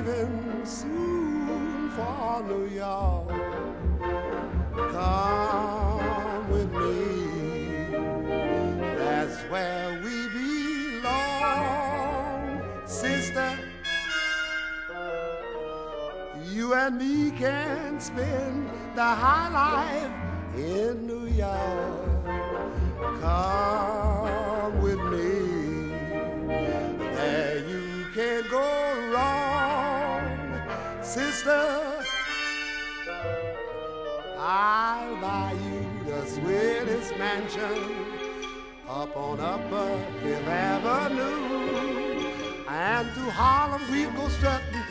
leaving soon for New York. Come with me, that's where we belong. Sister, you and me can spend the high life in New York. Come with me, there you can't go wrong. Sister, I'll buy you the sweetest mansion up on Upper Fifth Avenue. And through Harlem we go strutting,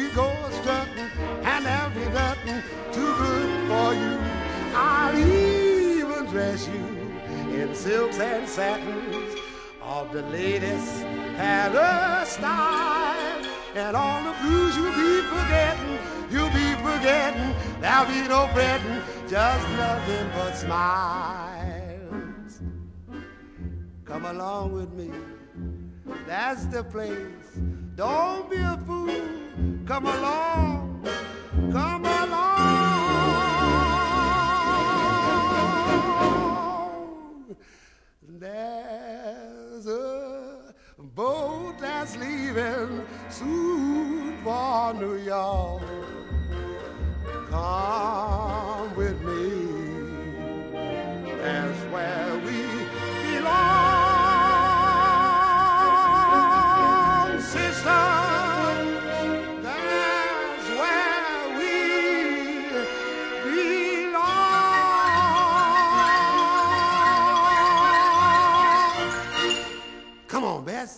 and there'll be nothing too good for you. I'll even dress you in silks and satins of the latest Paris style. And all the blues you'll be forgetting. There'll be no fretting, just nothing but smiles. Come along with me, that's the place. Don't be a fool, come along, come along. There's a boat that's leaving soon for New York. Come with me, that's where we belong. Sister, that's where we belong. Come on, Bess.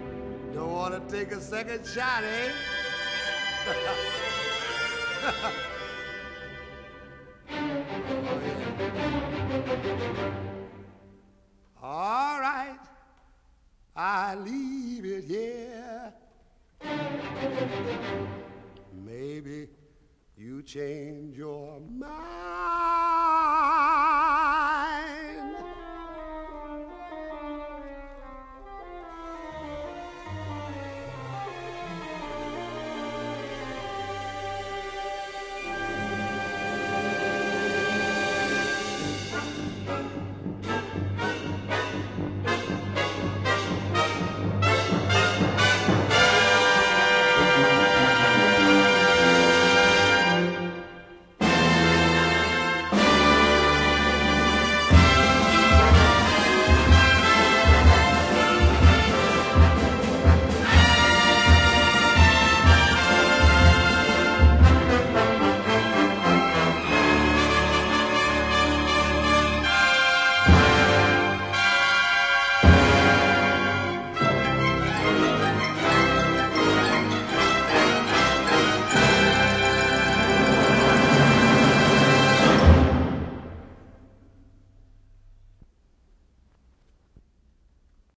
Don't want to take a second shot, eh?